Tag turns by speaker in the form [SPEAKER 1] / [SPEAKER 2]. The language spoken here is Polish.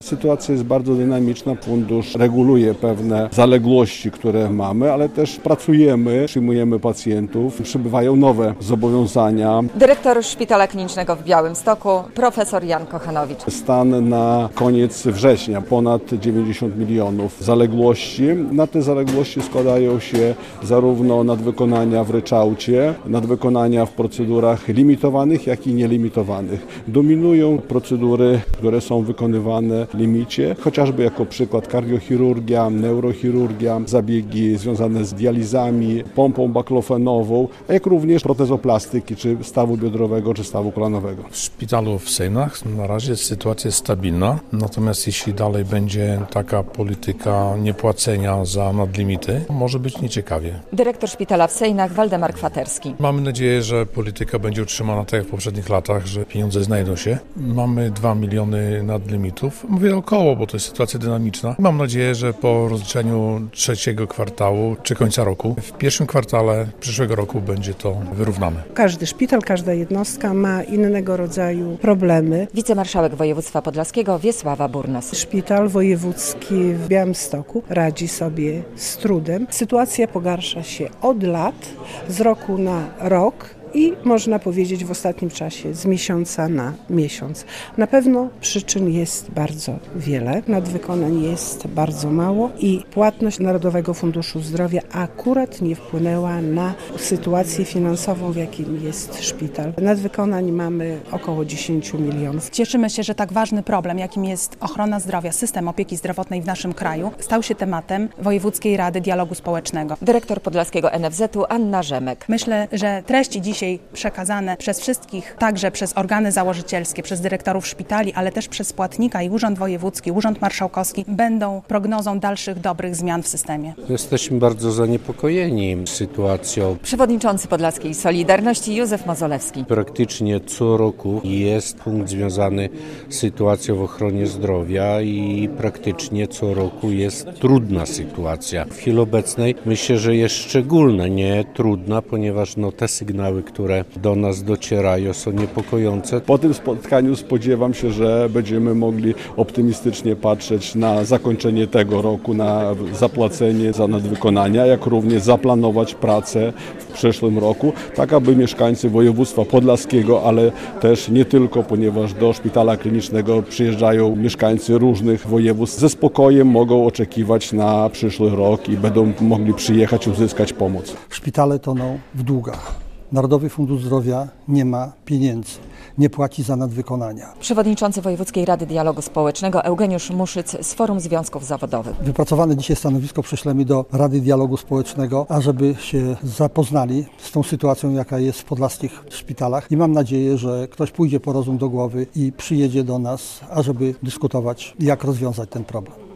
[SPEAKER 1] Sytuacja jest bardzo dynamiczna. Fundusz reguluje pewne zaległości, które mamy, ale też pracujemy, przyjmujemy pacjentów, przybywają nowe zobowiązania.
[SPEAKER 2] Dyrektor Szpitala Klinicznego w Białymstoku, profesor Jan Kochanowicz.
[SPEAKER 1] Stan na koniec września ponad 90 milionów zaległości. Na te zaległości składają się zarówno nadwykonania w ryczałcie, nadwykonania w procedurach limitowanych, jak i nielimitowanych. Dominują procedury, które są wykonywane w limicie, chociażby jako przykład kardiochirurgia, neurochirurgia, zabiegi związane z dializami, pompą baklofenową, a jak również protezoplastyki, czy stawu biodrowego, czy stawu kolanowego.
[SPEAKER 3] W szpitalu w Sejnach na razie sytuacja jest stabilna, natomiast jeśli dalej będzie taka polityka niepłacenia za nadlimity, może być nieciekawie.
[SPEAKER 2] Dyrektor Szpitala w Sejnach Waldemar Kwaterski.
[SPEAKER 3] Mamy nadzieję, że polityka będzie utrzymana tak jak w poprzednich latach, że pieniądze znajdą się. Mamy 2 miliony nadlimitów. Mówię około, bo to jest sytuacja dynamiczna. Mam nadzieję, że po rozliczeniu trzeciego kwartału czy końca roku, w pierwszym kwartale przyszłego roku będzie to wyrównane.
[SPEAKER 4] Każdy szpital, każda jednostka ma innego rodzaju problemy.
[SPEAKER 2] Wicemarszałek województwa podlaskiego Wiesława Burnos.
[SPEAKER 4] Szpital wojewódzki w Białymstoku radzi sobie z trudem. Sytuacja pogarsza się od lat, z roku na rok. I można powiedzieć w ostatnim czasie z miesiąca na miesiąc. Na pewno przyczyn jest bardzo wiele, nadwykonań jest bardzo mało i płatność Narodowego Funduszu Zdrowia akurat nie wpłynęła na sytuację finansową, w jakim jest szpital. Nadwykonań mamy około 10 milionów.
[SPEAKER 5] Cieszymy się, że tak ważny problem, jakim jest ochrona zdrowia, system opieki zdrowotnej w naszym kraju, stał się tematem Wojewódzkiej Rady Dialogu Społecznego.
[SPEAKER 2] Dyrektor podlaskiego NFZ-u Anna Rzemek.
[SPEAKER 5] Myślę, że treści dzisiaj przekazane przez wszystkich, także przez organy założycielskie, przez dyrektorów szpitali, ale też przez płatnika i Urząd Wojewódzki, Urząd Marszałkowski będą prognozą dalszych dobrych zmian w systemie.
[SPEAKER 6] Jesteśmy bardzo zaniepokojeni sytuacją.
[SPEAKER 2] Przewodniczący Podlaskiej Solidarności Józef Mozolewski.
[SPEAKER 6] Praktycznie co roku jest punkt związany z sytuacją w ochronie zdrowia i praktycznie co roku jest trudna sytuacja. W chwili obecnej myślę, że jest szczególnie nie trudna, ponieważ te sygnały, które do nas docierają, są niepokojące.
[SPEAKER 1] Po tym spotkaniu spodziewam się, że będziemy mogli optymistycznie patrzeć na zakończenie tego roku, na zapłacenie za nadwykonania, jak również zaplanować pracę w przyszłym roku, tak aby mieszkańcy województwa podlaskiego, ale też nie tylko, ponieważ do szpitala klinicznego przyjeżdżają mieszkańcy różnych województw, ze spokojem mogą oczekiwać na przyszły rok i będą mogli przyjechać i uzyskać pomoc.
[SPEAKER 7] Szpitale toną w długach. Narodowy Fundusz Zdrowia nie ma pieniędzy, nie płaci za nadwykonania.
[SPEAKER 2] Przewodniczący Wojewódzkiej Rady Dialogu Społecznego Eugeniusz Muszyc z Forum Związków Zawodowych.
[SPEAKER 7] Wypracowane dzisiaj stanowisko prześlemy do Rady Dialogu Społecznego, ażeby się zapoznali z tą sytuacją, jaka jest w podlaskich szpitalach. I mam nadzieję, że ktoś pójdzie po rozum do głowy i przyjedzie do nas, ażeby dyskutować, jak rozwiązać ten problem.